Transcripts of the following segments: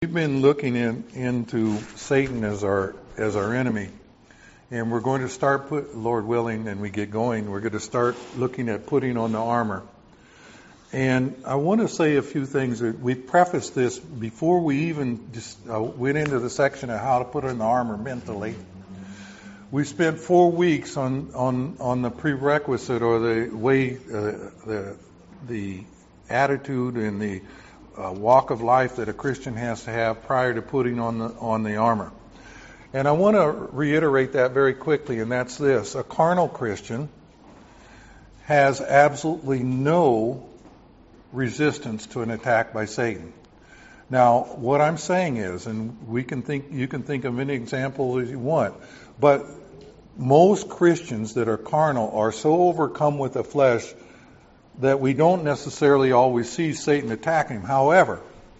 We've been looking into Satan as our enemy, and we're going to start, Lord willing, and we get going, we're going to start looking at putting on the armor. And I want to say a few things. We prefaced this before we even just went into the section of how to put on the armor mentally. We spent 4 weeks on the prerequisite, or the way, the attitude and the walk of life that a Christian has to have prior to putting on the armor. And I want to reiterate that very quickly, and that's this. A carnal Christian has absolutely no resistance to an attack by Satan. Now, what I'm saying is, and you can think of any example as you want, but most Christians that are carnal are so overcome with the flesh that we don't necessarily always see Satan attacking him. However,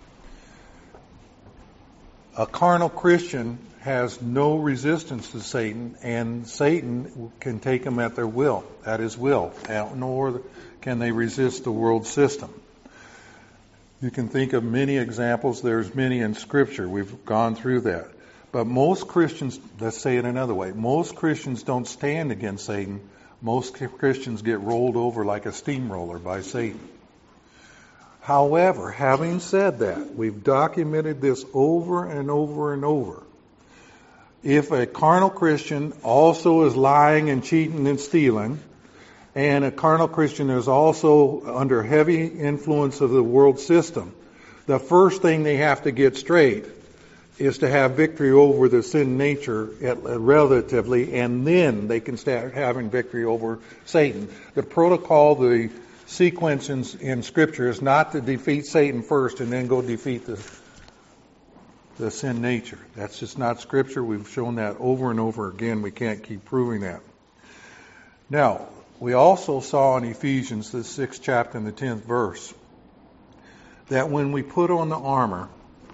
a carnal Christian has no resistance to Satan, and Satan can take them at his will, nor can they resist the world system. You can think of many examples. There's many in Scripture. We've gone through that. But most Christians, let's say it another way, most Christians don't stand against Satan. Most Christians get rolled over like a steamroller by Satan. However, having said that, we've documented this over and over and over. If a carnal Christian also is lying and cheating and stealing, and a carnal Christian is also under heavy influence of the world system, the first thing they have to get straight is to have victory over the sin nature relatively, and then they can start having victory over Satan. The protocol, the sequence in Scripture is not to defeat Satan first and then go defeat the sin nature. That's just not Scripture. We've shown that over and over again. We can't keep proving that. Now, we also saw in Ephesians, the 6th chapter and the 10th verse, that when we put on the armor,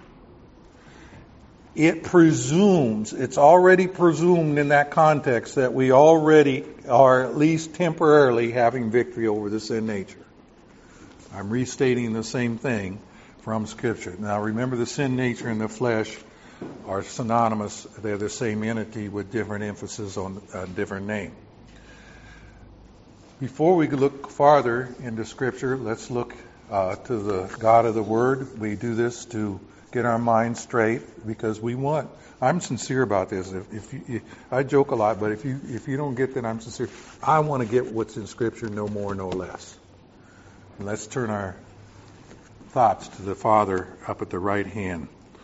it's already presumed in that context that we already are at least temporarily having victory over the sin nature. I'm restating the same thing from Scripture. Now remember, the sin nature and the flesh are synonymous. They're the same entity with different emphasis on a different name. Before we look farther into Scripture, let's look to the God of the Word. We do this to get our minds straight because I'm sincere about this. I joke a lot, but if you don't get that I'm sincere, I want to get what's in Scripture, no more, no less. And let's turn our thoughts to the Father up at the right hand,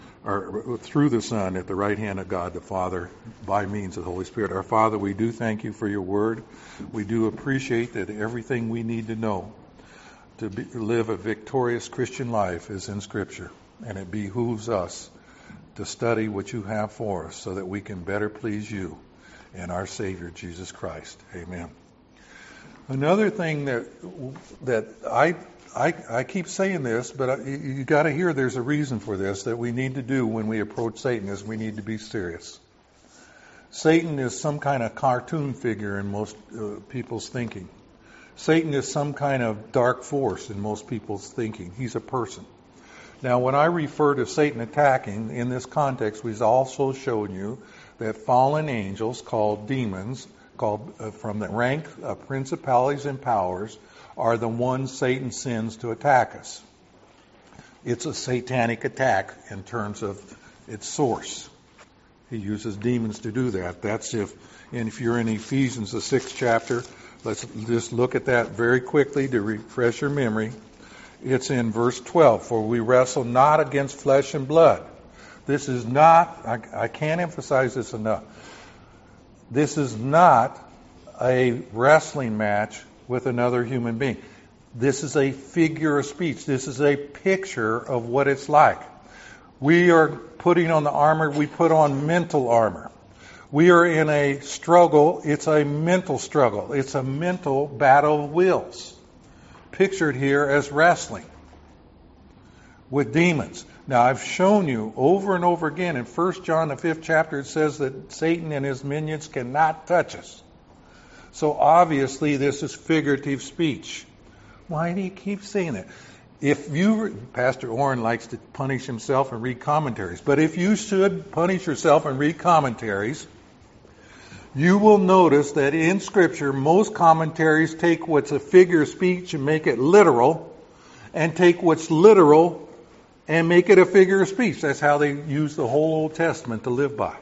or through the Son at the right hand of God the Father by means of the Holy Spirit. Our Father, we do thank you for your word. We do appreciate that everything we need to know to live a victorious Christian life is in Scripture. And it behooves us to study what you have for us so that we can better please you and our Savior, Jesus Christ. Amen. Another thing that I keep saying this, but you got to hear there's a reason for this, that we need to do when we approach Satan is we need to be serious. Satan is some kind of cartoon figure in most people's thinking. Satan is some kind of dark force in most people's thinking. He's a person. Now, when I refer to Satan attacking, in this context, we've also shown you that fallen angels, called demons, from the rank of principalities and powers, are the ones Satan sends to attack us. It's a satanic attack in terms of its source. He uses demons to do that. If you're in Ephesians, the 6th chapter, let's just look at that very quickly to refresh your memory. It's in verse 12, for we wrestle not against flesh and blood. This is not, I can't emphasize this enough, this is not a wrestling match with another human being. This is a figure of speech. This is a picture of what it's like. We are putting on the armor, we put on mental armor. We are in a struggle, it's a mental struggle. It's a mental battle of wills. Pictured here as wrestling with demons. Now, I've shown you over and over again in 1 John, the 5th chapter, it says that Satan and his minions cannot touch us. So obviously this is figurative speech. Why do you keep saying that? Pastor Orrin likes to punish himself and read commentaries, but if you should punish yourself and read commentaries, you will notice that in Scripture, most commentaries take what's a figure of speech and make it literal, and take what's literal and make it a figure of speech. That's how they use the whole Old Testament to live by.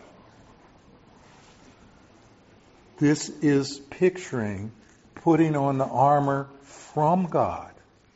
This is picturing putting on the armor from God.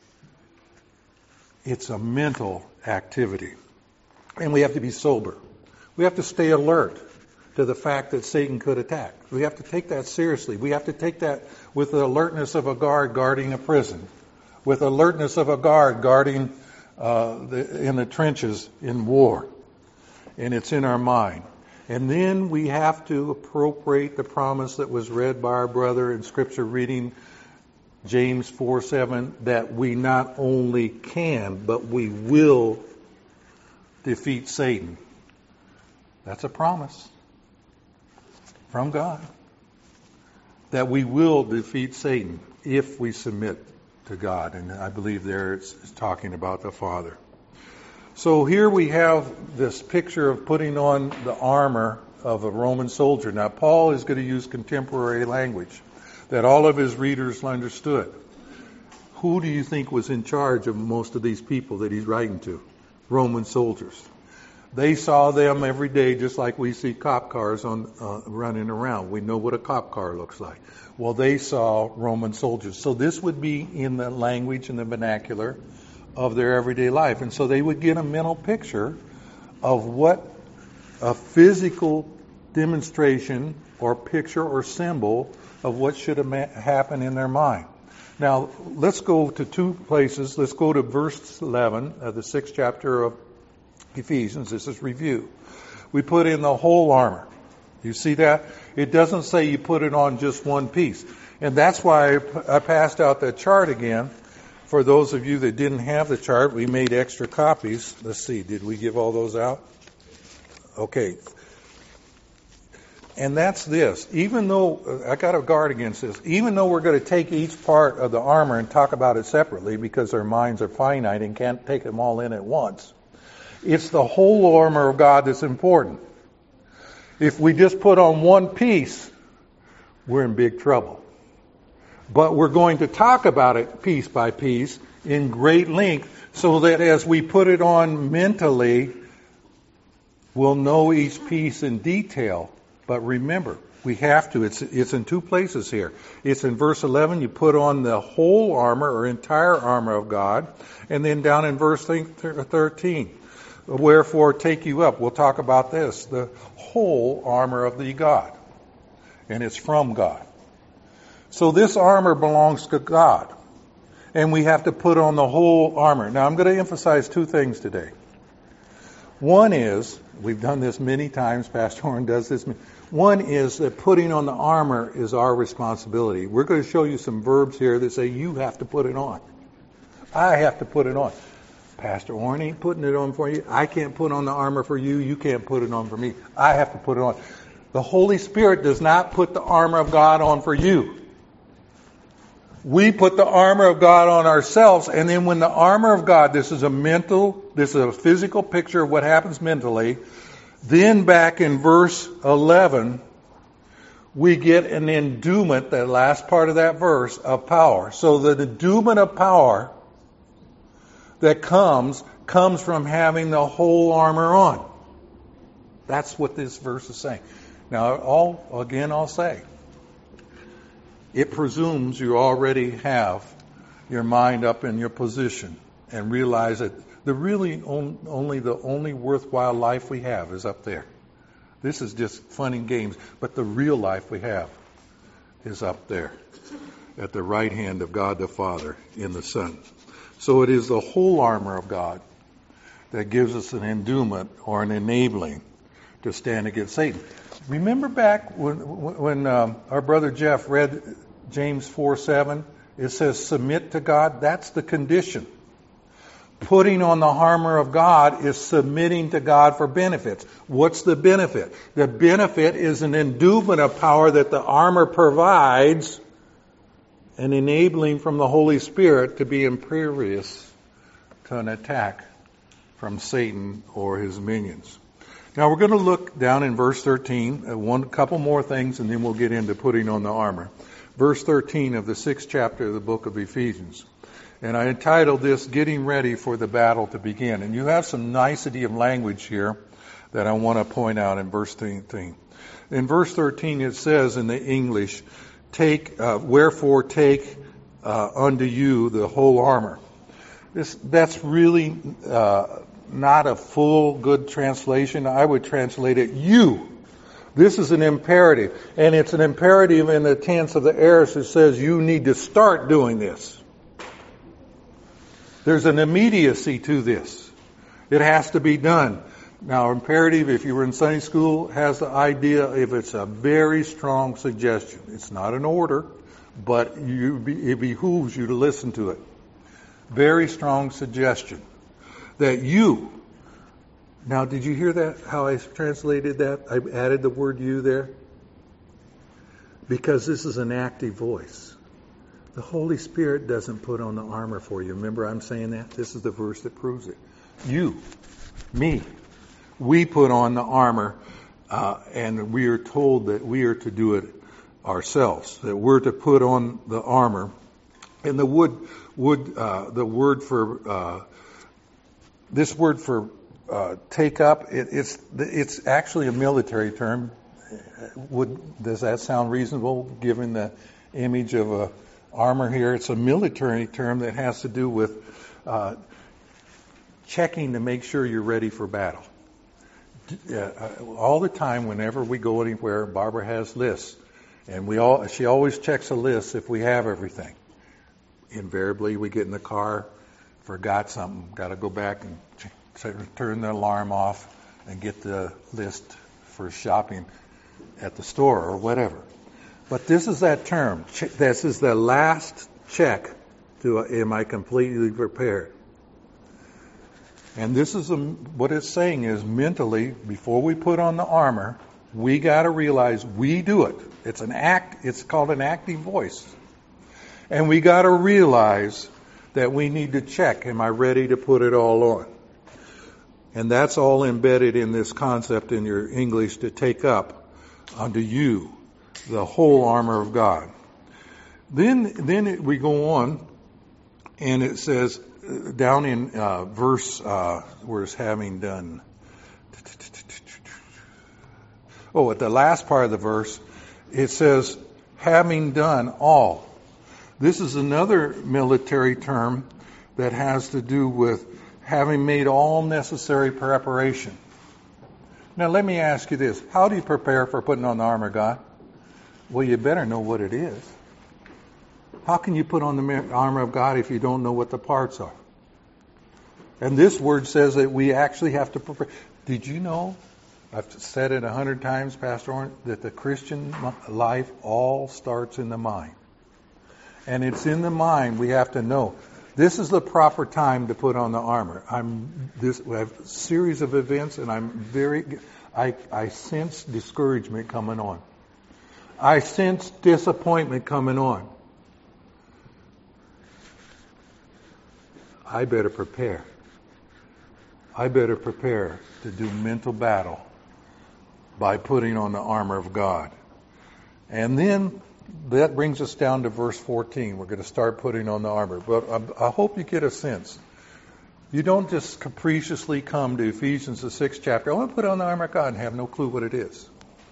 It's a mental activity. And we have to be sober. We have to stay alert to the fact that Satan could attack. We have to take that seriously. We have to take that with the alertness of a guard guarding a prison, with the alertness of a guard guarding in the trenches in war. And it's in our mind. And then we have to appropriate the promise that was read by our brother in Scripture reading James 4:7, that we not only can, but we will defeat Satan. That's a promise from God. That we will defeat Satan if we submit to God. And I believe there it's talking about the Father. So here we have this picture of putting on the armor of a Roman soldier. Now Paul is going to use contemporary language that all of his readers understood. Who do you think was in charge of most of these people that he's writing to? Roman soldiers. They saw them every day just like we see cop cars running around. We know what a cop car looks like. Well, they saw Roman soldiers. So this would be in the language and the vernacular of their everyday life. And so they would get a mental picture of what a physical demonstration or picture or symbol of what should happen in their mind. Now, let's go to two places. Let's go to verse 11 of the 6th chapter of Ephesians. This is review. We put in the whole armor. You see that? It doesn't say you put it on just one piece. And that's why I passed out that chart again. For those of you that didn't have the chart, we made extra copies. Let's see, did we give all those out? Okay. And that's this. Even though, I got to guard against this, even though we're going to take each part of the armor and talk about it separately because our minds are finite and can't take them all in at once, it's the whole armor of God that's important. If we just put on one piece, we're in big trouble. But we're going to talk about it piece by piece in great length so that as we put it on mentally, we'll know each piece in detail. But remember, we have to. It's in two places here. It's in verse 11, you put on the whole armor or entire armor of God. And then down in verse 13, wherefore take you up. We'll talk about this. The whole armor of the God. And it's from God. So this armor belongs to God. And we have to put on the whole armor. Now I'm going to emphasize two things today. One is, we've done this many times, Pastor Orrin does this. One is that putting on the armor is our responsibility. We're going to show you some verbs here that say you have to put it on. I have to put it on. Pastor Orrin ain't putting it on for you. I can't put on the armor for you. You can't put it on for me. I have to put it on. The Holy Spirit does not put the armor of God on for you. We put the armor of God on ourselves, and then when the armor of God, this is a physical picture of what happens mentally, then back in verse 11, we get an endowment, that last part of that verse, of power. So the endowment of power that comes from having the whole armor on. That's what this verse is saying. Now, I'll say, it presumes you already have your mind up in your position and realize that the only worthwhile life we have is up there. This is just fun and games, but the real life we have is up there at the right hand of God the Father in the Son. So it is the whole armor of God that gives us an endowment or an enabling to stand against Satan. Remember back when our brother Jeff read James 4:7, it says submit to God. That's the condition. Putting on the armor of God is submitting to God for benefits. What's the benefit? The benefit is an endowment of power that the armor provides, and enabling from the Holy Spirit to be impervious to an attack from Satan or his minions. Now we're going to look down in verse 13, a couple more things, and then we'll get into putting on the armor. Verse 13 of the 6th chapter of the book of Ephesians. And I entitled this, Getting Ready for the Battle to Begin. And you have some nicety of language here that I want to point out in verse 13. In verse 13 it says in the English, wherefore take unto you the whole armor. That's really not a full good translation. I would translate it, you. This is an imperative. And it's an imperative in the tense of the aorist that says you need to start doing this. There's an immediacy to this. It has to be done. Now, imperative, if you were in Sunday school, has the idea if it's a very strong suggestion. It's not an order, but it behooves you to listen to it. Very strong suggestion. That you. Now, did you hear that, how I translated that? I added the word you there. Because this is an active voice. The Holy Spirit doesn't put on the armor for you. Remember I'm saying that? This is the verse that proves it. You, me, we put on the armor, and we are told that we are to do it ourselves. That we're to put on the armor. And the word for this word for take up, it's actually a military term. Does that sound reasonable, given the image of a armor here? It's a military term that has to do with checking to make sure you're ready for battle. All the time, whenever we go anywhere, Barbara has lists, and she always checks a list if we have everything. Invariably, we get in the car, forgot something, got to go back and turn the alarm off and get the list for shopping at the store or whatever. But this is that term. This is the last check to am I completely prepared? And this is what it's saying is mentally, before we put on the armor, we got to realize we do it. It's an act. It's called an active voice. And we got to realize that we need to check, am I ready to put it all on? And that's all embedded in this concept in your English, to take up unto you the whole armor of God. Then we go on, and it says down in verse, where's having done? Oh, at the last part of the verse, it says, having done all. This is another military term that has to do with having made all necessary preparation. Now, let me ask you this. How do you prepare for putting on the armor of God? Well, you better know what it is. How can you put on the armor of God if you don't know what the parts are? And this word says that we actually have to prepare. Did you know, I've said it 100 times, Pastor Oren, that the Christian life all starts in the mind. And it's in the mind we have to know. This is the proper time to put on the armor. We have a series of events, and I sense discouragement coming on. I sense disappointment coming on. I better prepare. I better prepare to do mental battle by putting on the armor of God. And then that brings us down to verse 14. We're going to start putting on the armor. But I hope you get a sense. You don't just capriciously come to Ephesians, the 6th chapter, I want to put on the armor of God, and have no clue what it is.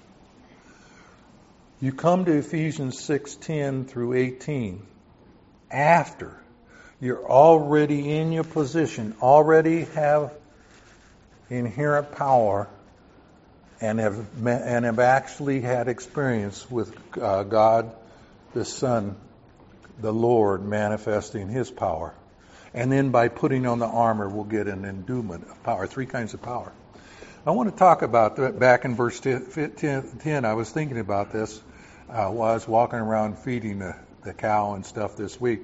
You come to Ephesians 6:10 through 18 after you're already in your position, already have inherent power, and have actually had experience with God, the Son, the Lord, manifesting His power. And then by putting on the armor, we'll get an endowment of power, 3 kinds of power. I want to talk about that back in verse 10. I was thinking about this while I was walking around feeding the cow and stuff this week.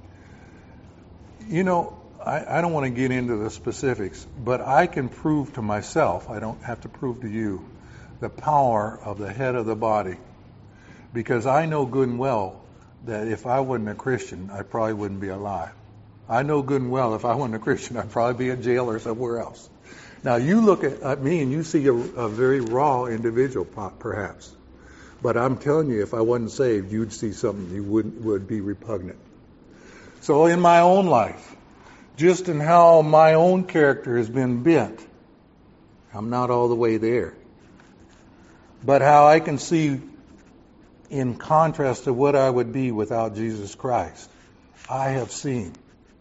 You know, I don't want to get into the specifics, but I can prove to myself, I don't have to prove to you, the power of the head of the body. Because I know good and well that if I wasn't a Christian, I probably wouldn't be alive. I know good and well if I wasn't a Christian, I'd probably be in jail or somewhere else. Now, you look at me and you see a very raw individual, perhaps. But I'm telling you, if I wasn't saved, you'd see something you would be repugnant. So in my own life, just in how my own character has been bent, I'm not all the way there. But how I can see, in contrast to what I would be without Jesus Christ, I have seen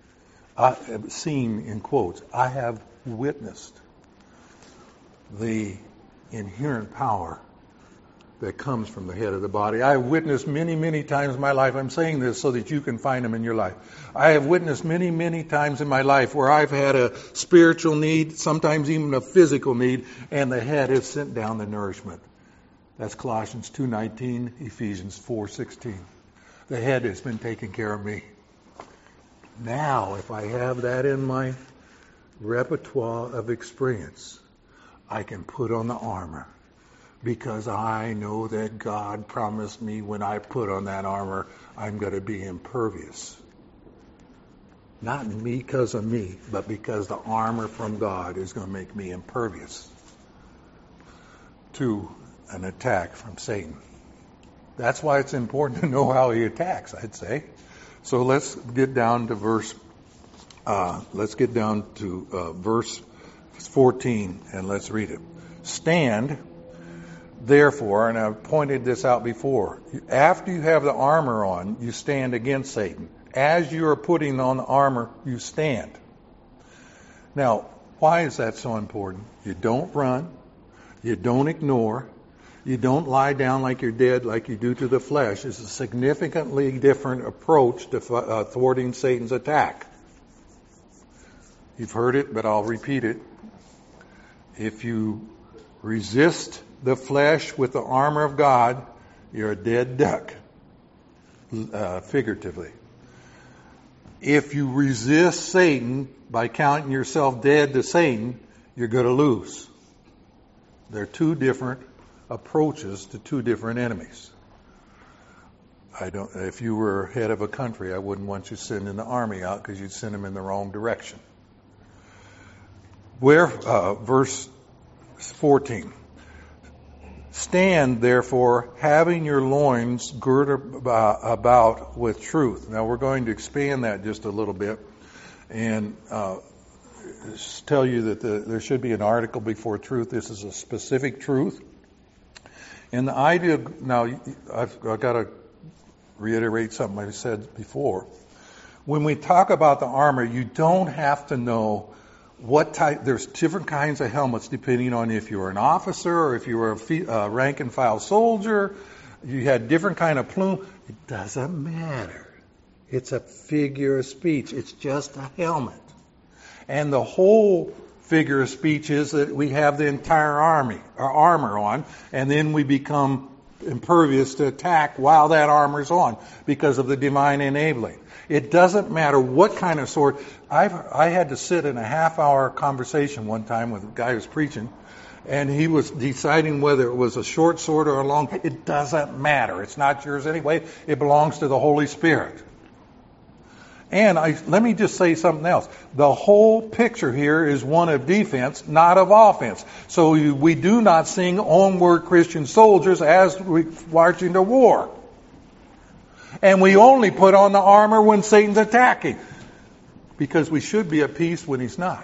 in quotes, I have witnessed the inherent power that comes from the head of the body. I have witnessed many, many times in my life. I'm saying this so that you can find them in your life. I have witnessed many, many times in my life where I've had a spiritual need, sometimes even a physical need, and the head has sent down the nourishment. That's Colossians 2:19, Ephesians 4:16. The head has been taking care of me. Now, if I have that in my repertoire of experience, I can put on the armor, because I know that God promised me when I put on that armor, I'm going to be impervious. Not because of me, but because the armor from God is going to make me impervious to an attack from Satan. That's why it's important to know how he attacks, I'd say. So let's get down to verse 14, and let's read it. Stand, therefore, and I've pointed this out before, after you have the armor on, you stand against Satan. As you are putting on the armor, you stand. Now, why is that so important? You don't run. You don't ignore. You don't lie down like you're dead, like you do to the flesh. It's a significantly different approach to thwarting Satan's attack. You've heard it, but I'll repeat it. If you resist the flesh with the armor of God, you're a dead duck, figuratively. If you resist Satan by counting yourself dead to Satan, you're going to lose. They're two different approaches to two different enemies. If you were head of a country, I wouldn't want you sending the army out because you'd send them in the wrong direction. Verse 14. Stand, therefore, having your loins girded about with truth. Now, we're going to expand that just a little bit and tell you that there should be an article before truth. This is a specific truth. And the idea, now, I've got to reiterate something I said before. When we talk about the armor, you don't have to know what type. There's different kinds of helmets depending on if you're an officer or if you were a rank and file soldier. You had different kind of plume. It doesn't matter. It's a figure of speech. It's just a helmet. And the whole figure of speech is that we have the entire armor on, and then we become impervious to attack while that armor's on because of the divine enabling. It doesn't matter what kind of sword. I had to sit in a half-hour conversation one time with a guy who was preaching, and he was deciding whether it was a short sword or a long. It doesn't matter. It's not yours anyway. It belongs to the Holy Spirit. And let me just say something else. The whole picture here is one of defense, not of offense. So we do not sing onward Christian soldiers as we march into war. And we only put on the armor when Satan's attacking. Because we should be at peace when he's not.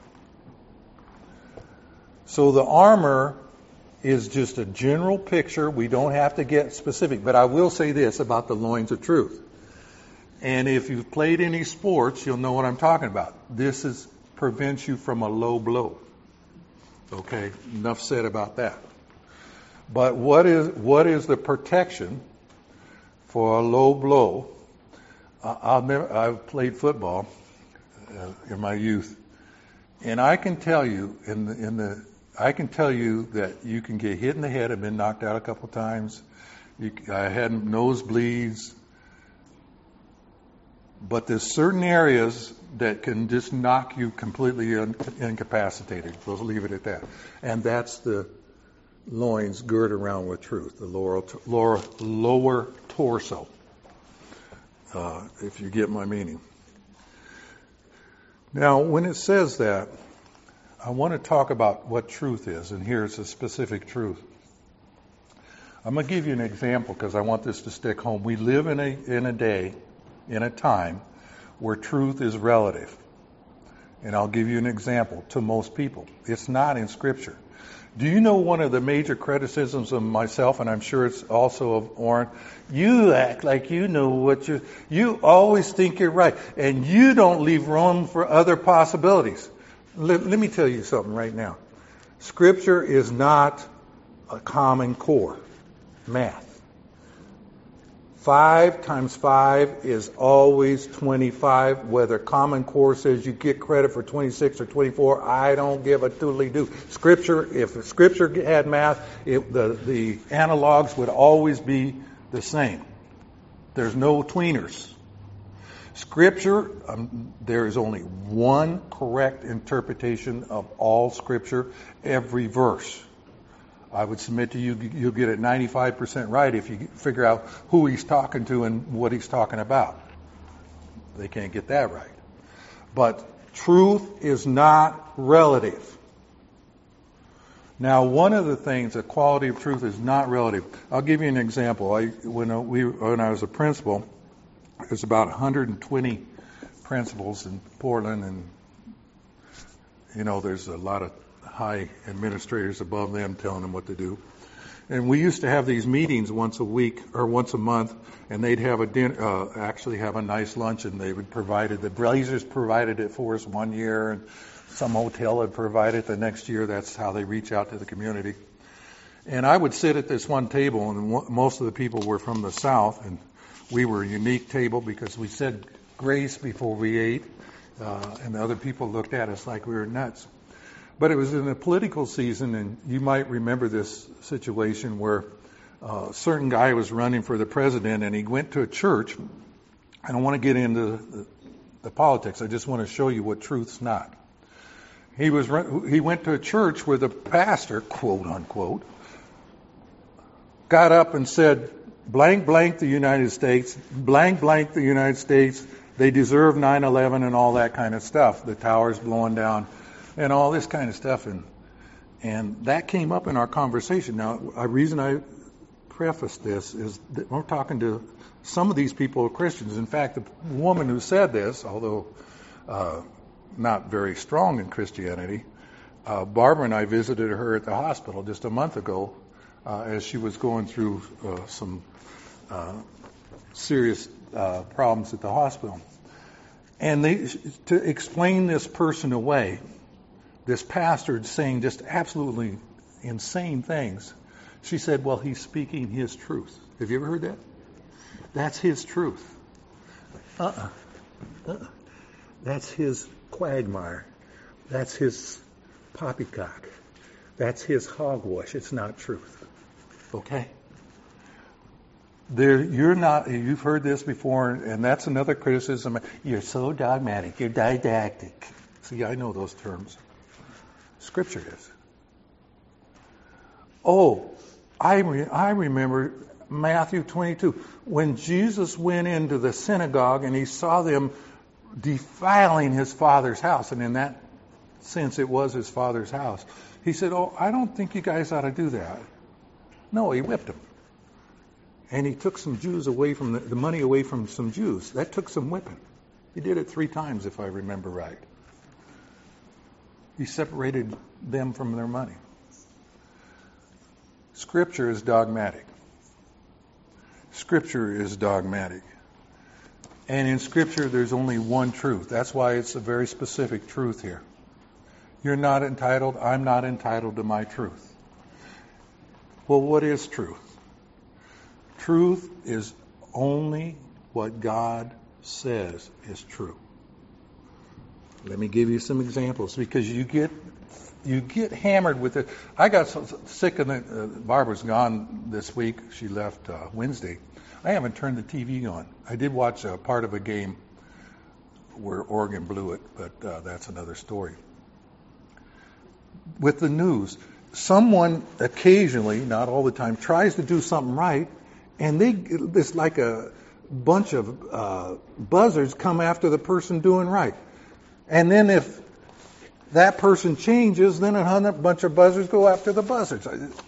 So the armor is just a general picture. We don't have to get specific. But I will say this about the loins of truth. And if you've played any sports, you'll know what I'm talking about. This prevents you from a low blow. Okay, enough said about that. But what is the protection for a low blow? I've played football in my youth, and I can tell you that you can get hit in the head. I've been knocked out a couple times. I had nosebleeds. But there's certain areas that can just knock you completely incapacitated. We'll leave it at that. And that's the loins girded around with truth, the lower torso, if you get my meaning. Now, when it says that, I want to talk about what truth is, and here's a specific truth. I'm going to give you an example because I want this to stick home. We live in a day, in a time, where truth is relative. And I'll give you an example to most people. It's not in Scripture. Do you know one of the major criticisms of myself, and I'm sure it's also of Orrin? You act like you know what you always think you're right, and you don't leave room for other possibilities. Let me tell you something right now. Scripture is not a common core math. 5 times 5 is always 25. Whether Common Core says you get credit for 26 or 24, I don't give a doodly-doo. Scripture, if Scripture had math, the analogs would always be the same. There's no tweeners. Scripture, there is only one correct interpretation of all Scripture, every verse. I would submit to you, you'll get it 95% right if you figure out who he's talking to and what he's talking about. They can't get that right. But truth is not relative. Now, one of the things, the quality of truth is not relative. I'll give you an example. When I was a principal, there's about 120 principals in Portland, and there's a lot of high administrators above them telling them what to do. And we used to have these meetings once a week or once a month, and they'd have actually have a nice lunch, and they would provide it. The Blazers provided it for us one year, and some hotel had provided it the next year. That's how they reach out to the community. And I would sit at this one table, and most of the people were from the South, and we were a unique table because we said grace before we ate, and the other people looked at us like we were nuts. But it was in the political season, and you might remember this situation where a certain guy was running for the president, and he went to a church. I don't want to get into the politics. I just want to show you what truth's not. He went to a church where the pastor, quote unquote, got up and said, blank, blank the United States, blank, blank the United States, they deserve 9/11 and all that kind of stuff. The towers blowing down. And all this kind of stuff, and that came up in our conversation. Now, the reason I prefaced this is that we're talking to some of these people are Christians. In fact, the woman who said this, although not very strong in Christianity, Barbara and I visited her at the hospital just a month ago as she was going through some serious problems at the hospital. And to explain this person away, this pastor saying just absolutely insane things. She said, well, he's speaking his truth. Have you ever heard that? That's his truth. That's his quagmire. That's his poppycock. That's his hogwash. It's not truth. Okay? You've heard this before, and that's another criticism. You're so dogmatic. You're didactic. See, I know those terms. Scripture is. Oh, I remember Matthew 22. When Jesus went into the synagogue and he saw them defiling his father's house, and in that sense it was his father's house, he said, oh, I don't think you guys ought to do that. No, he whipped them. And he took some Jews away from the money away from some Jews. That took some whipping. He did it 3 times, if I remember right. He separated them from their money. Scripture is dogmatic. Scripture is dogmatic. And in Scripture, there's only one truth. That's why it's a very specific truth here. You're not entitled, I'm not entitled to my truth. Well, what is truth? Truth is only what God says is true. Let me give you some examples because you get hammered with it. I got so sick of it. Barbara's gone this week. She left Wednesday. I haven't turned the TV on. I did watch a part of a game where Oregon blew it, but that's another story. With the news, someone occasionally, not all the time, tries to do something right, and it's like a bunch of buzzards come after the person doing right. And then if that person changes, then a bunch of buzzards go after the buzzards.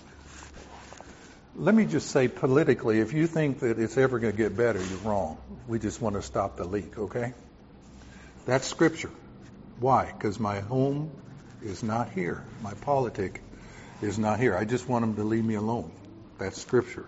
Let me just say politically, if you think that it's ever going to get better, you're wrong. We just want to stop the leak, okay? That's Scripture. Why? Because my home is not here. My politic is not here. I just want them to leave me alone. That's Scripture.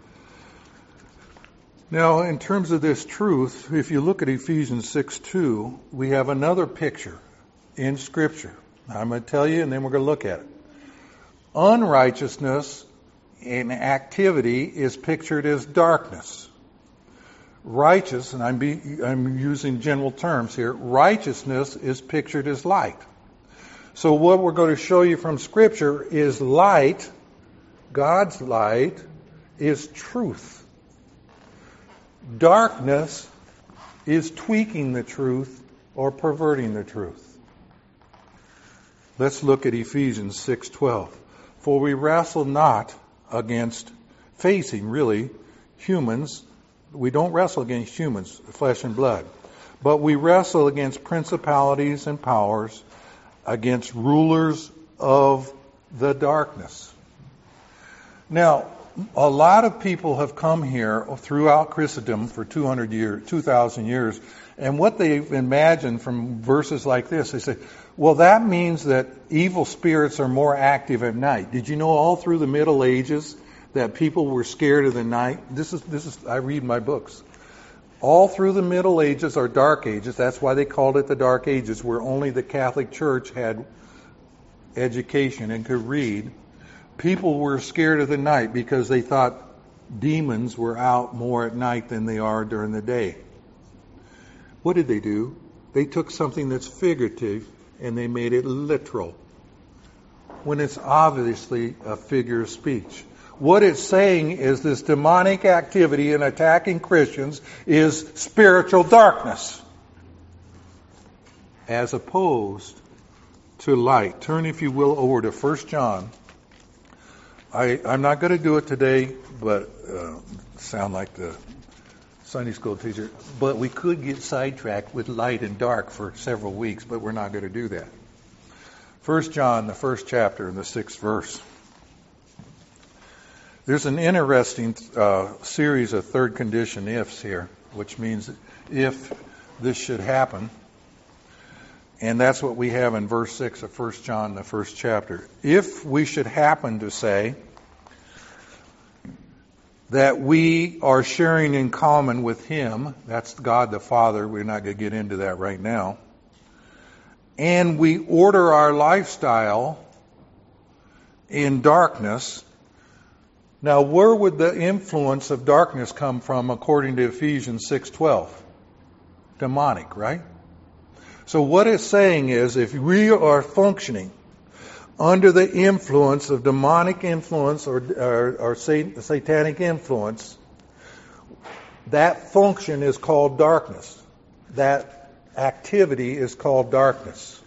Now, in terms of this truth, if you look at Ephesians 6:2, we have another picture in Scripture. I'm going to tell you, and then we're going to look at it. Unrighteousness in activity is pictured as darkness. Righteous, and I'm using general terms here, righteousness is pictured as light. So what we're going to show you from Scripture is light, God's light, is truth. Darkness is tweaking the truth or perverting the truth. Let's look at Ephesians 6:12. For we wrestle not against humans. We don't wrestle against humans, flesh and blood. But we wrestle against principalities and powers, against rulers of the darkness. Now, a lot of people have come here throughout Christendom for 2,000 years, and what they've imagined from verses like this, they say, well, that means that evil spirits are more active at night. Did you know all through the Middle Ages that people were scared of the night? This is I read my books. All through the Middle Ages or Dark Ages, that's why they called it the Dark Ages, where only the Catholic Church had education and could read. People were scared of the night because they thought demons were out more at night than they are during the day. What did they do? They took something that's figurative and they made it literal, when it's obviously a figure of speech. What it's saying is this demonic activity in attacking Christians is spiritual darkness, as opposed to light. Turn, if you will, over to 1 John. I'm not going to do it today, but sound like the Sunday school teacher. But we could get sidetracked with light and dark for several weeks, but we're not going to do that. 1 John, the first chapter, and the 6th verse. There's an interesting series of third condition ifs here, which means if this should happen. And that's what we have in verse 6 of 1 John, the first chapter. If we should happen to say that we are sharing in common with Him, that's God the Father, we're not going to get into that right now, and we order our lifestyle in darkness. Now, where would the influence of darkness come from according to Ephesians 6:12? Demonic, right? So what it's saying is, if we are functioning under the influence of demonic influence or satanic influence, that function is called darkness. That activity is called darkness.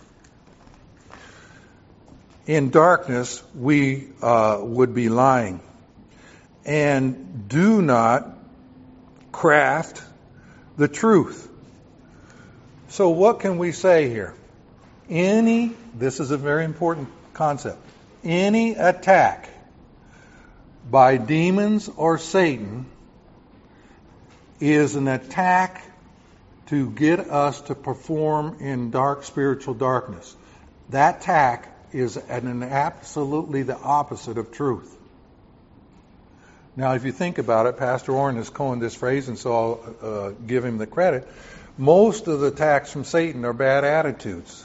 In darkness, we would be lying. And do not craft the truth. So what can we say here? This is a very important concept. Any attack by demons or Satan is an attack to get us to perform in dark spiritual darkness. That attack is absolutely the opposite of truth. Now, if you think about it, Pastor Orrin has coined this phrase, and so I'll give him the credit. Most of the attacks from Satan are bad attitudes.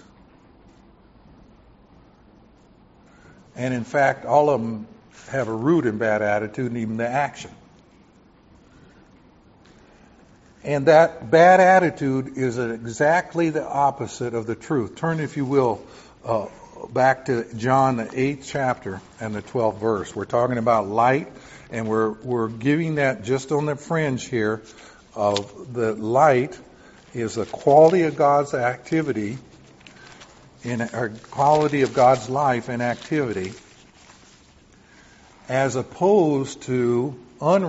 And in fact, all of them have a root in bad attitude and even the action. And that bad attitude is exactly the opposite of the truth. Turn, if you will, back to John, the 8th chapter and the 12th verse. We're talking about light, and we're giving that just on the fringe here of the light is a quality of God's activity, or quality of God's life and activity, as opposed to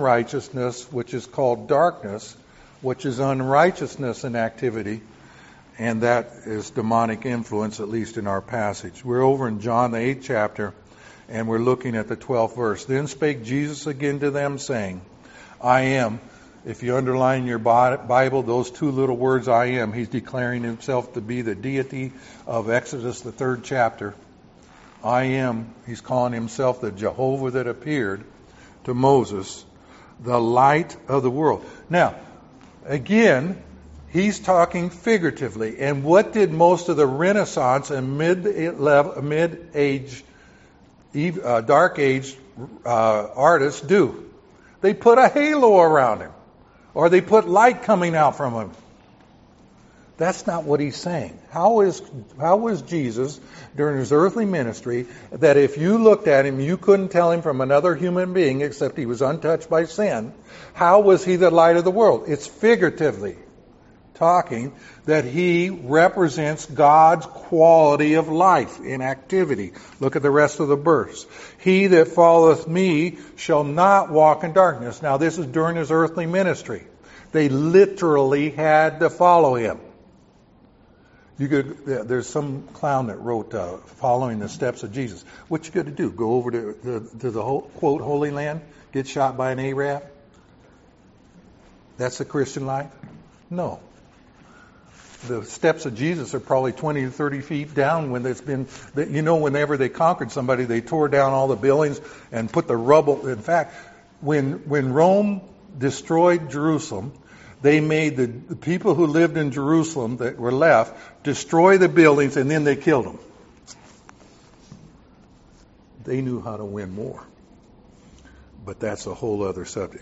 unrighteousness, which is called darkness, which is unrighteousness in activity, And that is demonic influence, at least in our passage. We're over in John, the 8th chapter, and we're looking at the 12th verse. Then spake Jesus again to them, saying, I am. If you underline your Bible, those two little words, I am, he's declaring himself to be the deity of Exodus, the 3rd chapter. I am, he's calling himself the Jehovah that appeared to Moses, the light of the world. Now, again, he's talking figuratively. And what did most of the Renaissance and mid-age, dark age artists do? They put a halo around him. Or they put light coming out from him. That's not what he's saying. How was Jesus during his earthly ministry that if you looked at him, you couldn't tell him from another human being except he was untouched by sin? How was he the light of the world? It's figuratively talking that he represents God's quality of life in activity. Look at the rest of the verse. He that followeth me shall not walk in darkness. Now this is during his earthly ministry. They literally had to follow him. There's some clown that wrote Following the Steps of Jesus. What you got to do? Go over to the quote Holy Land? Get shot by an Arab? That's the Christian life? No. The steps of Jesus are probably 20 to 30 feet down when it's been, whenever they conquered somebody, they tore down all the buildings and put the rubble. In fact, when Rome destroyed Jerusalem, they made the people who lived in Jerusalem that were left destroy the buildings, and then they killed them. They knew how to win war. But that's a whole other subject.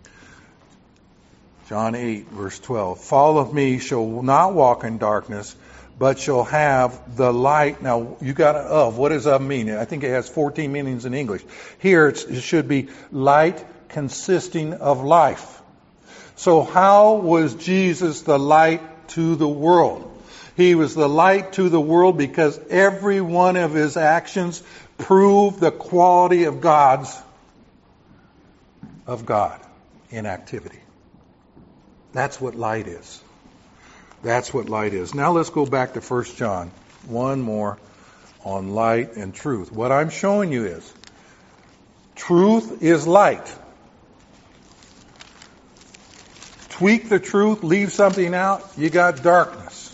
John 8, verse 12. Follow me shall not walk in darkness, but shall have the light. Now, you got of. What does of mean? I think it has 14 meanings in English. Here it should be light consisting of life. So how was Jesus the light to the world? He was the light to the world because every one of his actions proved the quality of God in activity. That's what light is. That's what light is. Now let's go back to 1 John. One more on light and truth. What I'm showing you is truth is light. Tweak the truth, leave something out, you got darkness.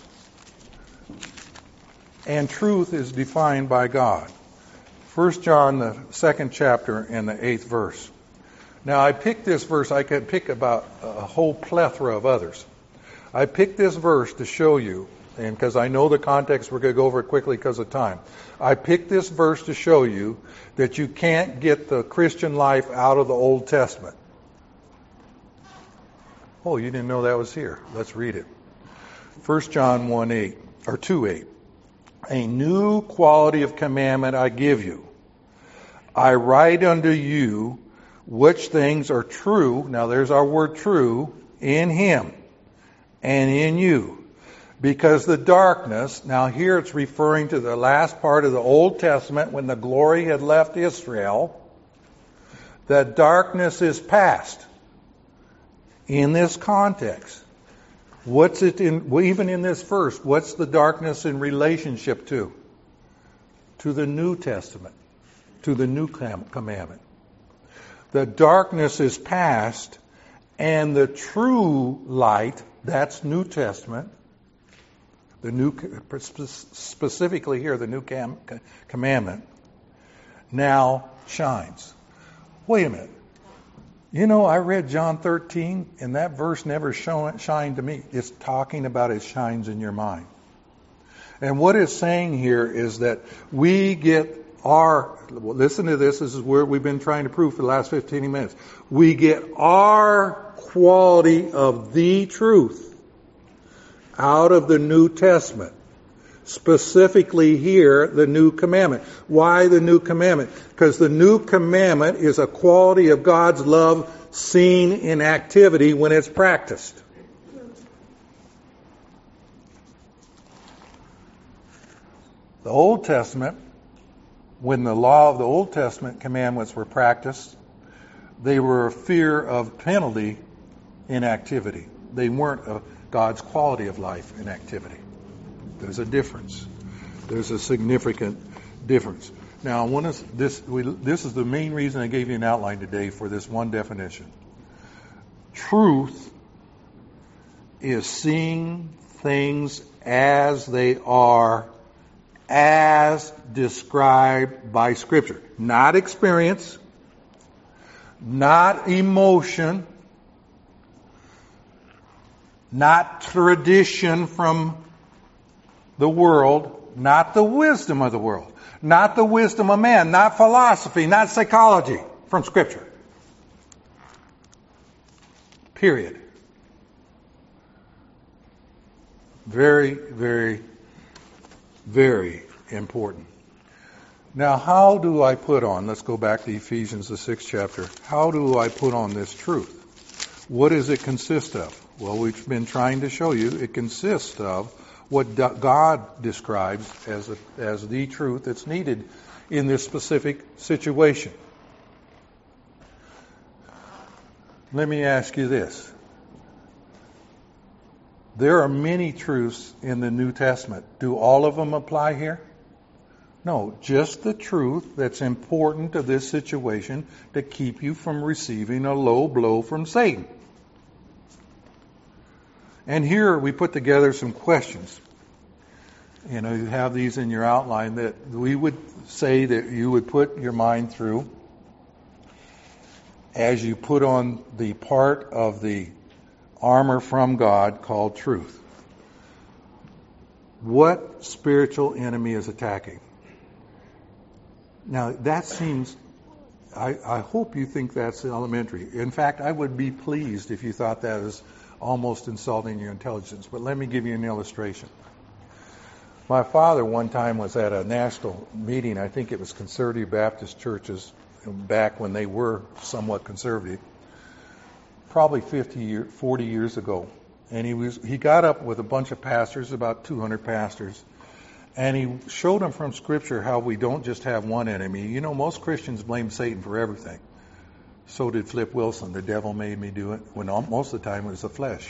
And truth is defined by God. 1 John, the 2nd chapter and the 8th verse. Now, I picked this verse. I could pick about a whole plethora of others. I picked this verse to show you, and because I know the context, we're going to go over it quickly because of time. I picked this verse to show you that you can't get the Christian life out of the Old Testament. Oh, you didn't know that was here. Let's read it. 1 John 1:8 or 2:8. A new quality of commandment I give you. I write unto you which things are true, now there's our word true, in him and in you. Because the darkness, now here it's referring to the last part of the Old Testament when the glory had left Israel, that darkness is past. In this context, what's it in, well, even in this verse, what's the darkness in relationship to? To the New Testament, to the new commandment. The darkness is past, and the true light, that's New Testament, the new, specifically here, the new commandment, now shines. Wait a minute. You know, I read John 13, and that verse never shined to me. It's talking about it shines in your mind. And what it's saying here is that we get listen to this is where we've been trying to prove for the last 15 minutes. We get our quality of the truth out of the New Testament. Specifically here, the new commandment. Why the new commandment? Because the new commandment is a quality of God's love seen in activity when it's practiced. The Old Testament, when the law of the Old Testament commandments were practiced, they were a fear of penalty in activity. They weren't God's quality of life in activity. There's a difference. There's a significant difference. Now, this is the main reason I gave you an outline today for this one definition. Truth is seeing things as they are, as described by Scripture. Not experience, not emotion, not tradition from the world, not the wisdom of the world, not the wisdom of man, not philosophy, not psychology, from Scripture. Period. Very, very, very important. Now, how do I put on, let's go back to Ephesians, the 6th chapter. How do I put on this truth? What does it consist of? Well, we've been trying to show you it consists of what God describes as the truth that's needed in this specific situation. Let me ask you this. There are many truths in the New Testament. Do all of them apply here? No, just the truth that's important to this situation to keep you from receiving a low blow from Satan. And here we put together some questions. You know, you have these in your outline that we would say that you would put your mind through as you put on the part of the armor from God called truth. What spiritual enemy is attacking? Now, that seems, I hope you think that's elementary. In fact, I would be pleased if you thought that is almost insulting your intelligence. But let me give you an illustration. My father one time was at a national meeting. I think it was Conservative Baptist churches back when they were somewhat conservative. Probably 40 years ago. And he got up with a bunch of pastors, about 200 pastors, and he showed them from Scripture how we don't just have one enemy. You know, most Christians blame Satan for everything. So did Flip Wilson. The devil made me do it, when most of the time it was the flesh.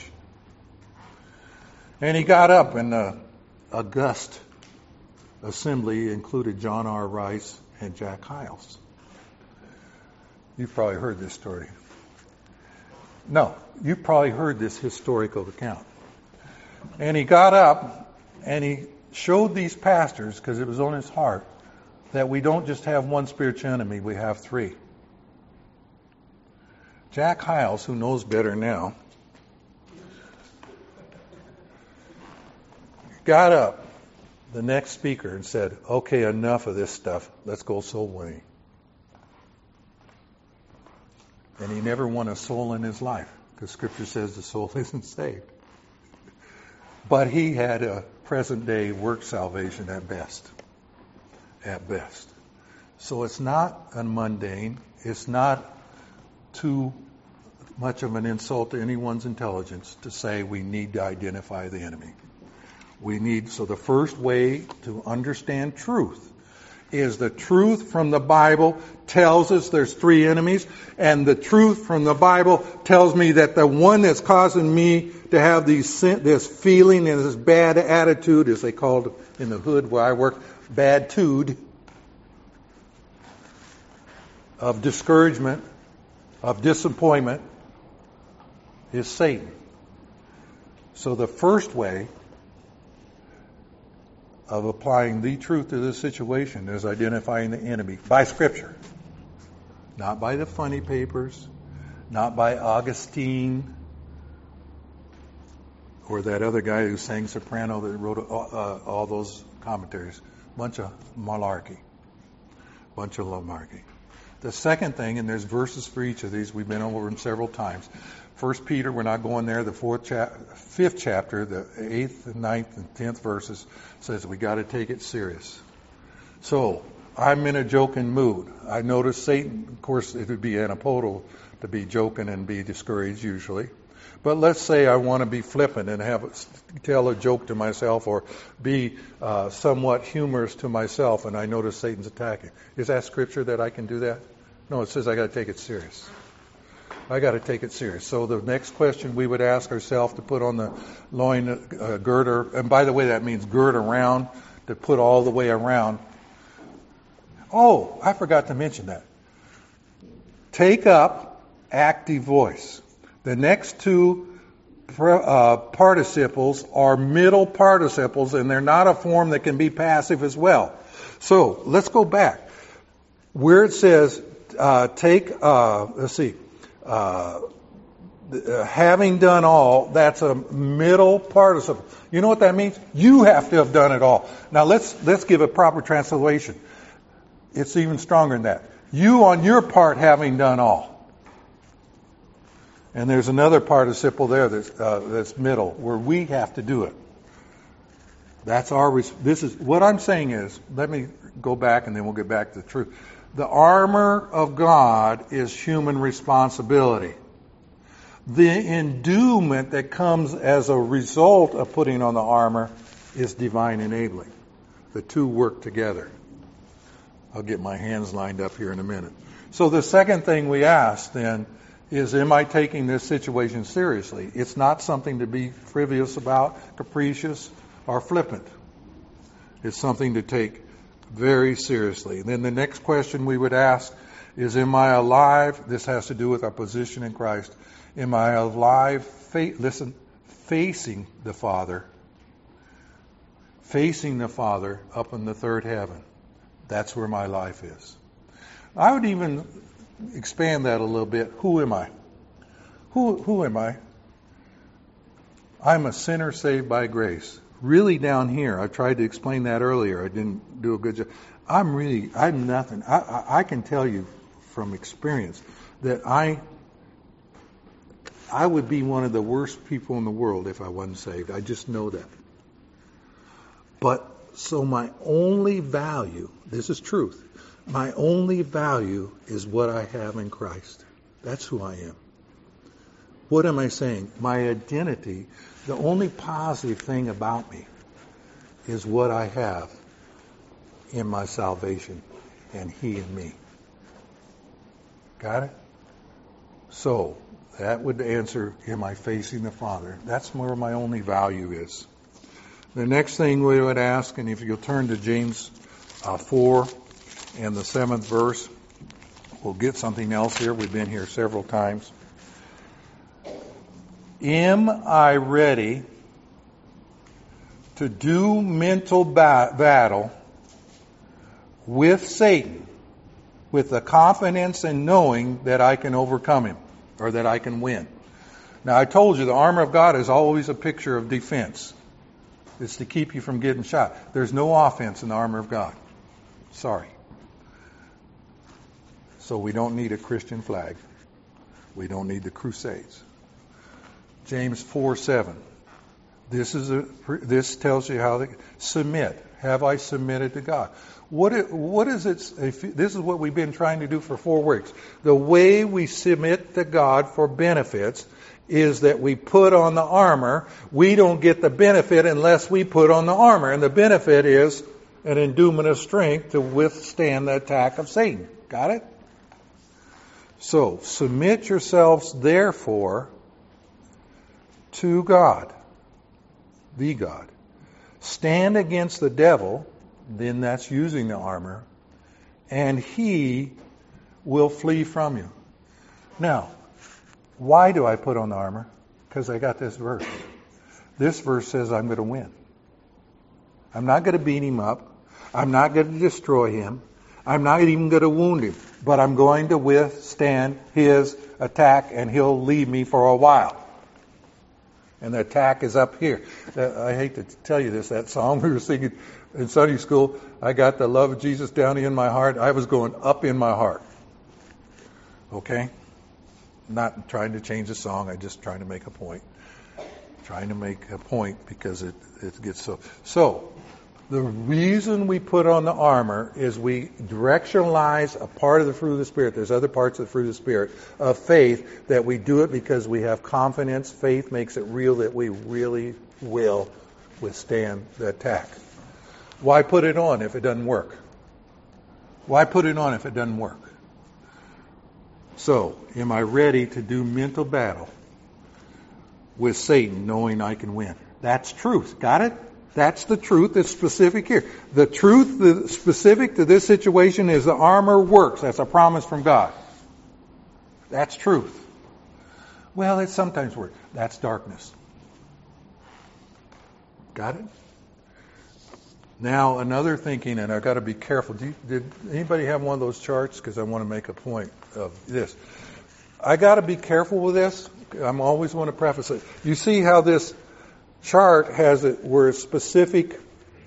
And he got up, and the august assembly included John R. Rice and Jack Hyles. You've probably heard this story. No, you probably heard this historical account. And he got up and he showed these pastors, because it was on his heart, that we don't just have one spiritual enemy, we have three. Jack Hyles, who knows better now, got up, the next speaker, and said, okay, enough of this stuff. Let's go soul winning. And he never won a soul in his life, because Scripture says the soul isn't saved. But he had a present-day work salvation at best. At best. So it's not unmundane. It's not too much of an insult to anyone's intelligence to say we need to identify the enemy. So the first way to understand truth is the truth from the Bible tells us there's three enemies, and the truth from the Bible tells me that the one that's causing me to have this feeling and this bad attitude, as they called it in the hood where I work, bad-tude, of discouragement, of disappointment, is Satan. So the first way of applying the truth to this situation is identifying the enemy by Scripture. Not by the funny papers, not by Augustine, or that other guy who sang soprano that wrote all those commentaries. Bunch of malarkey. The second thing, and there's verses for each of these, we've been over them several times. 1 Peter, we're not going there, the 5th chapter, the 8th, and 9th, and 10th verses says we got to take it serious. So, I'm in a joking mood. I notice Satan, of course, it would be antipodal to be joking and be discouraged usually. But let's say I want to be flippant and tell a joke to myself, or be somewhat humorous to myself, and I notice Satan's attacking. Is that Scripture that I can do that? No, it says I got to take it serious. I got to take it serious. So the next question we would ask ourselves to put on the loin girder, and by the way, that means gird around, to put all the way around. Oh, I forgot to mention that. Take up, active voice. The next two participles are middle participles, and they're not a form that can be passive as well. So let's go back. Where it says, having done all, that's a middle participle. You know what that means? You have to have done it all. Now let's give a proper translation. It's even stronger than that. You on your part having done all. And there's another participle there that's middle, where we have to do it. That's this is what I'm saying is, let me go back and then we'll get back to the truth. The armor of God is human responsibility. The endowment that comes as a result of putting on the armor is divine enabling. The two work together. I'll get my hands lined up here in a minute. So the second thing we ask then is, am I taking this situation seriously? It's not something to be frivolous about, capricious, or flippant. It's something to take very seriously. Then the next question we would ask is, am I alive? This has to do with our position in Christ. Am I alive, facing the Father? Facing the Father up in the third heaven. That's where my life is. I would even expand that a little bit. Who am I? Who am I? I'm a sinner saved by grace. Really down here, I tried to explain that earlier. I didn't do a good job. I'm nothing. I can tell you from experience that I would be one of the worst people in the world if I wasn't saved. I just know that. But so my only value, this is truth, my only value is what I have in Christ. That's who I am. What am I saying? My identity, the only positive thing about me is what I have in my salvation and He in me. Got it? So, that would answer, am I facing the Father? That's where my only value is. The next thing we would ask, and if you'll turn to James 4 and the 7th verse, we'll get something else here. We've been here several times. Am I ready to do mental battle with Satan with the confidence in knowing that I can overcome him or that I can win? Now, I told you the armor of God is always a picture of defense. It's to keep you from getting shot. There's no offense in the armor of God. Sorry. So we don't need a Christian flag. We don't need the Crusades. James 4:7. This tells you how to submit. Have I submitted to God? What is it? This is what we've been trying to do for 4 weeks. The way we submit to God for benefits is that we put on the armor. We don't get the benefit unless we put on the armor. And the benefit is an endowment of strength to withstand the attack of Satan. Got it? So, submit yourselves, therefore, to God, the God. Stand against the devil, then that's using the armor, and he will flee from you. Now, why do I put on the armor? Because I got this verse. This verse says I'm going to win. I'm not going to beat him up. I'm not going to destroy him. I'm not even going to wound him. But I'm going to withstand his attack, and he'll leave me for a while. And the attack is up here. I hate to tell you this, that song we were singing in Sunday school, I got the love of Jesus down in my heart. I was going up in my heart. Okay? Not trying to change the song, I'm just trying to make a point. Trying to make a point because it gets so. So, the reason we put on the armor is we directionalize a part of the fruit of the Spirit. There's other parts of the fruit of the Spirit of faith that we do it because we have confidence. Faith makes it real that we really will withstand the attack. Why put it on if it doesn't work? Why put it on if it doesn't work? So, am I ready to do mental battle with Satan, knowing I can win? That's truth. Got it? That's the truth that's specific here. The truth that's specific to this situation is the armor works. That's a promise from God. That's truth. Well, it sometimes works. That's darkness. Got it? Now, another thinking, and I've got to be careful. Did anybody have one of those charts? Because I want to make a point of this. I got to be careful with this. I'm always want to preface it. You see how this chart has it where specific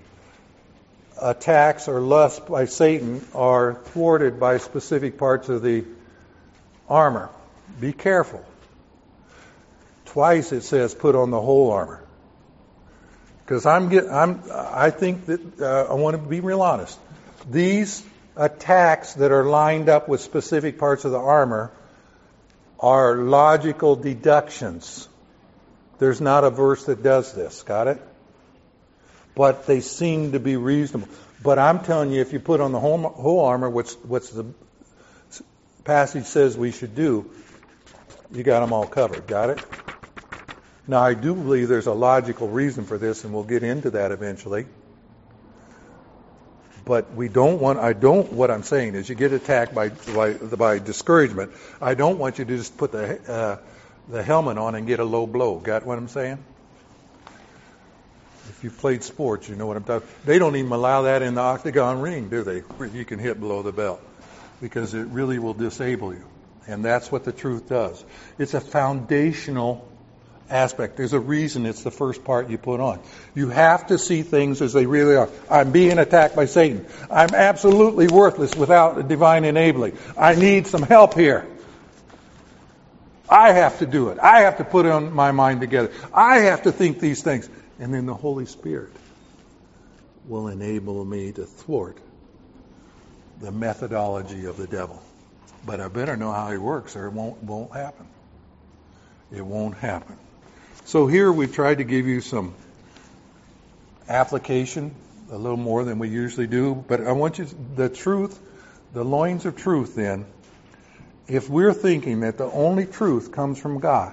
attacks or lusts by Satan are thwarted by specific parts of the armor. Be careful. Twice it says put on the whole armor. Because I think that I want to be real honest. These attacks that are lined up with specific parts of the armor are logical deductions. There's not a verse that does this. Got it? But they seem to be reasonable. But I'm telling you, if you put on the whole armor, what's the passage says we should do, you got them all covered. Got it? Now, I do believe there's a logical reason for this, and we'll get into that eventually. But what I'm saying is you get attacked by discouragement. I don't want you to just put the helmet on and get a low blow. Got what I'm saying? If you've played sports, you know what I'm talking about. They don't even allow that in the octagon ring, do they? Where you can hit below the belt. Because it really will disable you. And that's what the truth does. It's a foundational aspect. There's a reason it's the first part you put on. You have to see things as they really are. I'm being attacked by Satan. I'm absolutely worthless without a divine enabling. I need some help here. I have to do it. I have to put on my mind together. I have to think these things. And then the Holy Spirit will enable me to thwart the methodology of the devil. But I better know how he works or it won't happen. It won't happen. So here we've tried to give you some application, a little more than we usually do. But I want you, the loins of truth then, if we're thinking that the only truth comes from God,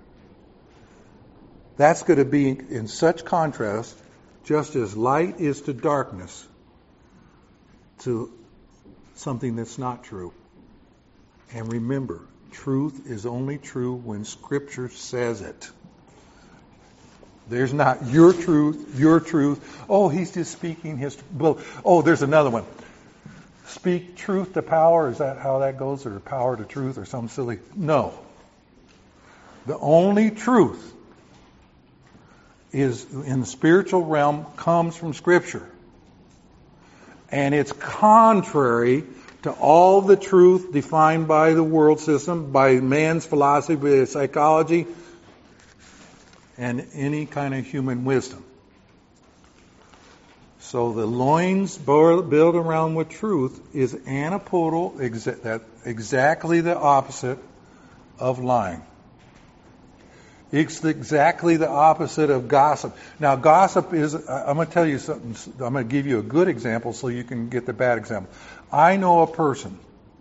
that's going to be in such contrast, just as light is to darkness, to something that's not true. And remember, truth is only true when Scripture says it. There's not your truth. Oh, he's just speaking his... Oh, there's another one. Speak truth to power. Is that how that goes? Or power to truth or some silly... No. The only truth is in the spiritual realm comes from Scripture. And it's contrary to all the truth defined by the world system, by man's philosophy, by psychology, and any kind of human wisdom. So the loins built around with truth is antipodal, exactly the opposite of lying. It's exactly the opposite of gossip. Now, gossip is, I'm going to tell you something, I'm going to give you a good example so you can get the bad example. I know a person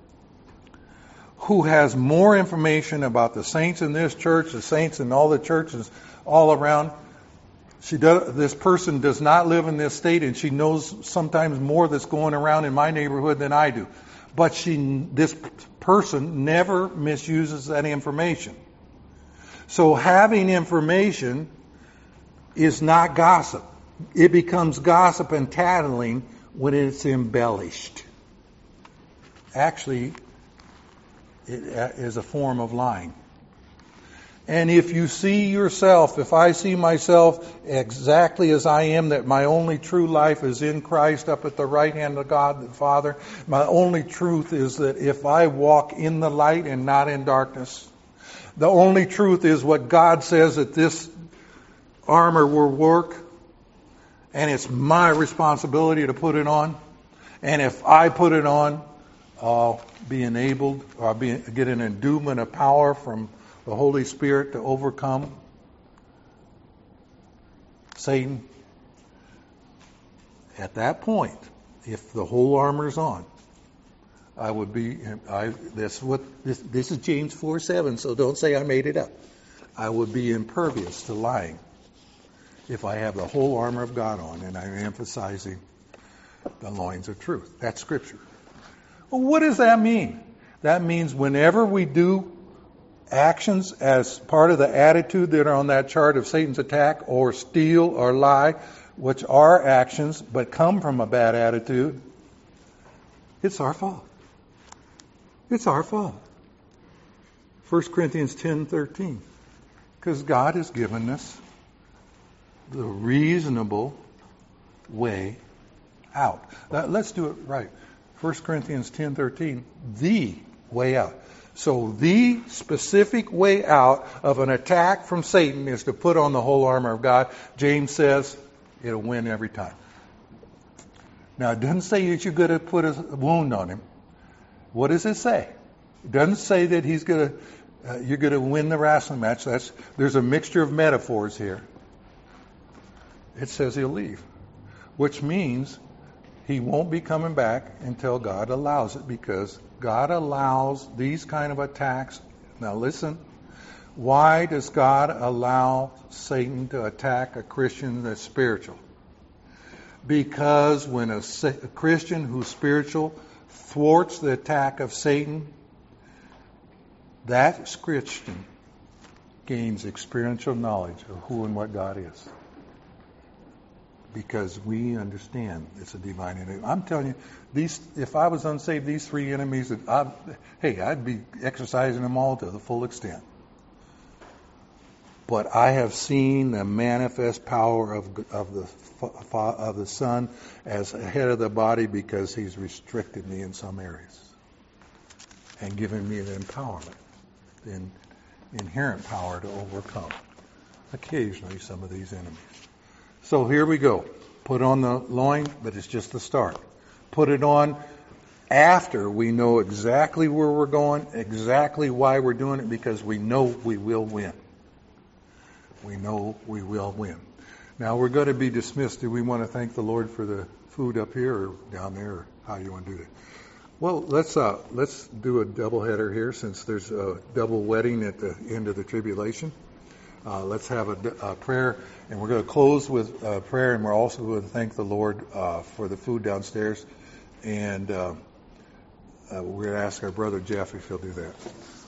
who has more information about the saints in this church, the saints in all the churches all around. This person does not live in this state, and she knows sometimes more that's going around in my neighborhood than I do. But this person never misuses that information. So having information is not gossip. It becomes gossip and tattling when it's embellished. Actually, it is a form of lying. And if you see yourself, if I see myself exactly as I am, that my only true life is in Christ up at the right hand of God the Father, my only truth is that if I walk in the light and not in darkness, the only truth is what God says that this armor will work, and it's my responsibility to put it on. And if I put it on, I'll be enabled, or I'll get an endowment of power from the Holy Spirit to overcome Satan. At that point, if the whole armor is on, I would be. This is James 4:7. So don't say I made it up. I would be impervious to lying if I have the whole armor of God on and I'm emphasizing the loins of truth. That's Scripture. Well, what does that mean? That means whenever we do actions as part of the attitude that are on that chart of Satan's attack, or steal or lie, which are actions but come from a bad attitude, it's our fault. It's our fault. 1 Corinthians 10:13. Because God has given us the reasonable way out. Now, let's do it right. 1 Corinthians 10:13, the way out. So the specific way out of an attack from Satan is to put on the whole armor of God. James says it'll win every time. Now, it doesn't say that you're going to put a wound on him. What does it say? It doesn't say that you're going to win the wrestling match. There's a mixture of metaphors here. It says he'll leave, which means he won't be coming back until God allows it, because God allows these kind of attacks. Now listen, why does God allow Satan to attack a Christian that's spiritual? Because when a Christian who's spiritual thwarts the attack of Satan, that Christian gains experiential knowledge of who and what God is. Because we understand it's a divine enemy. I'm telling you, if I was unsaved, these three enemies, I'd be exercising them all to the full extent. But I have seen the manifest power of the Son as a head of the body, because He's restricted me in some areas and given me the empowerment, the inherent power to overcome occasionally some of these enemies. So here we go. Put on the loin, but it's just the start. Put it on after we know exactly where we're going, exactly why we're doing it, because we know we will win. We know we will win. Now we're going to be dismissed. Do we want to thank the Lord for the food up here or down there, or how do you want to do that? Well, let's do a double header here, since there's a double wedding at the end of the tribulation. Let's have a prayer, and we're going to close with prayer, and we're also going to thank the Lord for the food downstairs, and we're going to ask our brother Jeff if he'll do that.